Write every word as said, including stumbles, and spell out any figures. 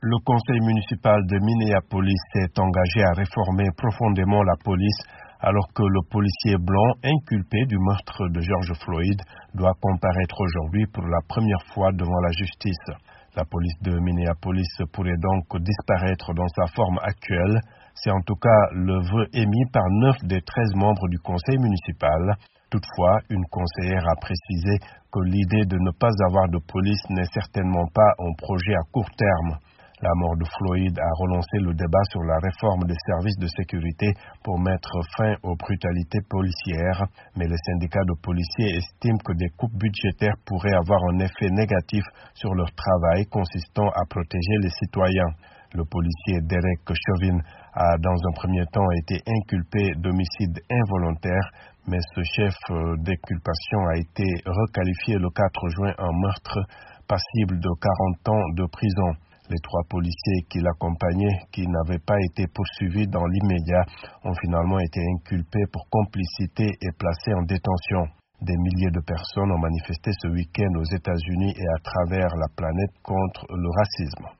Le conseil municipal de Minneapolis s'est engagé à réformer profondément la police alors que le policier blanc inculpé du meurtre de George Floyd doit comparaître aujourd'hui pour la première fois devant la justice. La police de Minneapolis pourrait donc disparaître dans sa forme actuelle. C'est en tout cas le vœu émis par neuf des treize membres du conseil municipal. Toutefois, une conseillère a précisé que l'idée de ne pas avoir de police n'est certainement pas un projet à court terme. La mort de Floyd a relancé le débat sur la réforme des services de sécurité pour mettre fin aux brutalités policières, mais les syndicats de policiers estiment que des coupes budgétaires pourraient avoir un effet négatif sur leur travail consistant à protéger les citoyens. Le policier Derek Chauvin a dans un premier temps été inculpé d'homicide involontaire, mais ce chef d'inculpation a été requalifié le quatre juin en meurtre passible de quarante ans de prison. Les trois policiers qui l'accompagnaient, qui n'avaient pas été poursuivis dans l'immédiat, ont finalement été inculpés pour complicité et placés en détention. Des milliers de personnes ont manifesté ce week-end aux États-Unis et à travers la planète contre le racisme.